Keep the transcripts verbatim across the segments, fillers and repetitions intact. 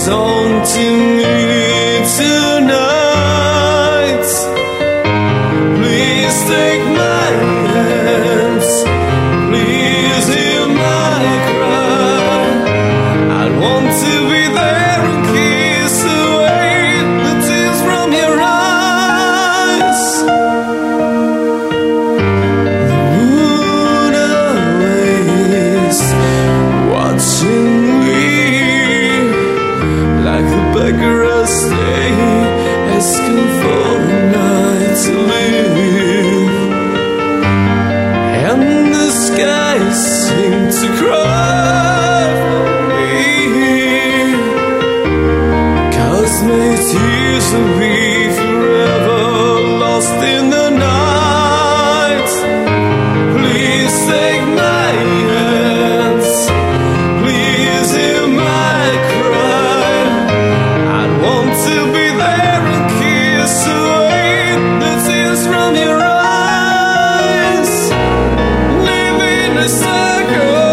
on to me tonight. Please take my hands, please hear my cry. I want to be there and kiss away the tears from your eyes. The moon awaits, watching me like a beggar I stay, asking for a night to live. And the skies seem to cry for me, 'cause my tears will be forever lost in the night. Please take my hands, please hear my cry. I want to be there and kiss away the tears from your eyes. Live in a circle,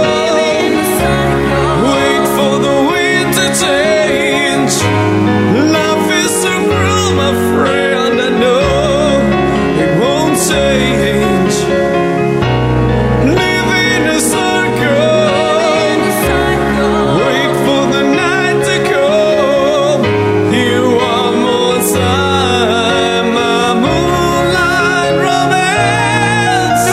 wait for the wind to change. Love is so cruel, my friend, I know it won't change. Live in a circle, wait for the night to come. Here one more time, my moonlight romance.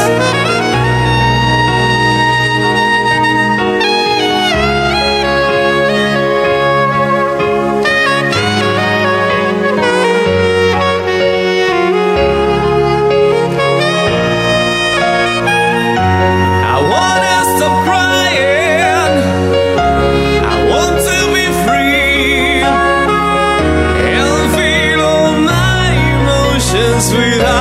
I wanna stop crying, I want to be free and feel all my emotions without